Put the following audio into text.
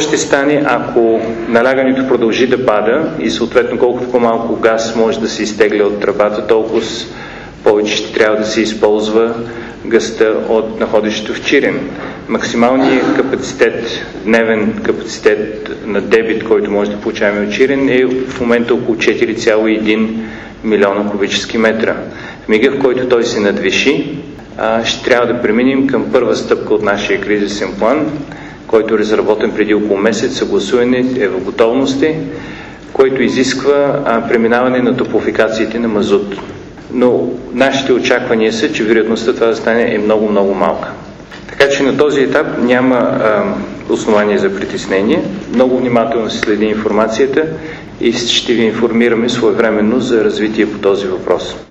ще стане, ако налягането продължи да пада и съответно колкото по-малко газ може да се изтегля от тръбата, толкова повече ще трябва да се използва газта от находището в Чирен. Максималният капацитет, дневен капацитет на дебит, който може да получаваме от Чирен, е в момента около 4,1 милиона кубически метра. В мига, в който той се надвиши, ще трябва да преминем към първа стъпка от нашия кризисен план, който е разработен преди около месец, съгласуване е в готовности, който изисква преминаване на топлофикациите на мазут. Но нашите очаквания са, че вероятността това да стане е много малка. Така че на този етап няма основание за притеснение. Много внимателно се следи информацията и ще ви информираме своевременно за развитие по този въпрос.